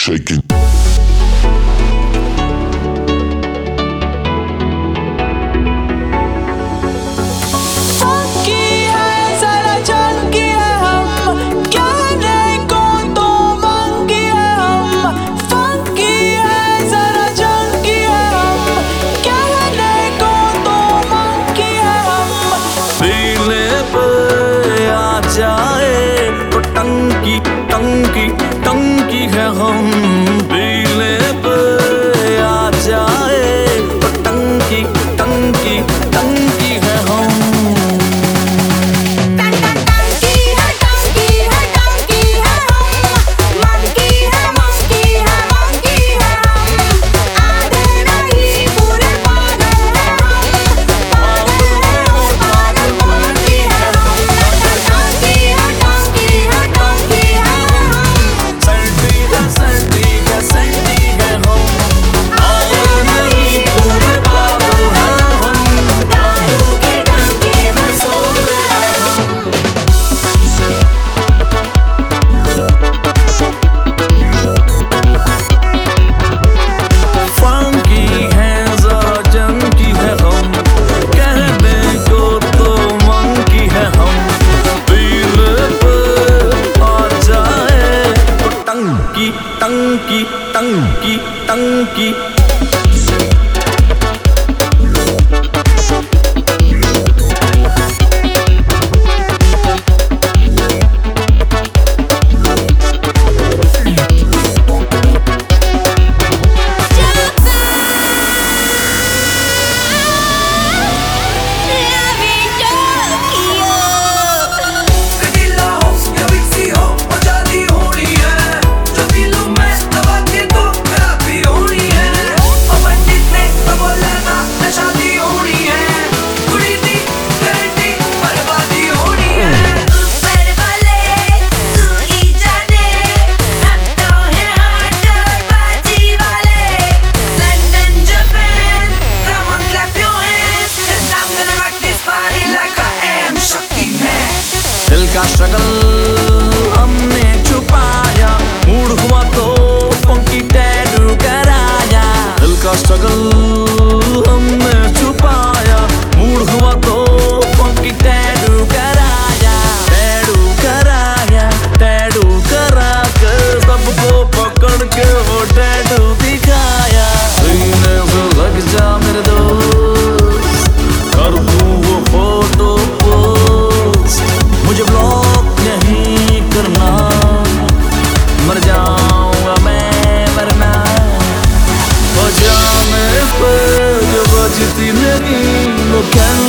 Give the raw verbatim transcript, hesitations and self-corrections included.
shaking. टंकी टंकी टंकी है हम पीले पे आ जाए तो टंकी टंकी टंकी है हम। टंकी टंकी टंकी दिल का स्ट्रगल हमने छुपाया, मूड हुआ तो फंकी टैटू कराया। दिल का स्ट्रगल हमने छुपाया, मूड हुआ तो फंकी टैटू कराया। टैटू कराया टैटू करा कर सबको पकड़ के वो टैटू दिखाया। सीने से लग जा मेरे दोस्त, कर दूं वो फोटो पोस्ट। मुझे ब्लॉक नहीं करना, मर जाऊंगा मैं वरना। बजाने पे जो बजती नहीं वो क्या